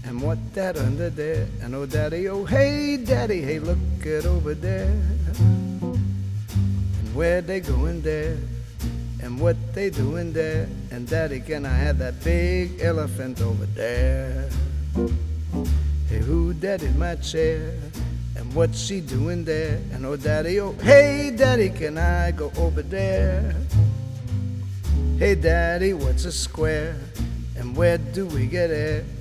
And what that under there? And oh daddy, oh hey daddy, hey look it over there. And where they going there? And what they doing there? And daddy, can I have that big elephant over there? Hey, who that in my chair? And what's she doing there? And oh daddy, oh hey daddy, can I go over there? Hey daddy, what's a square? And where do we get it?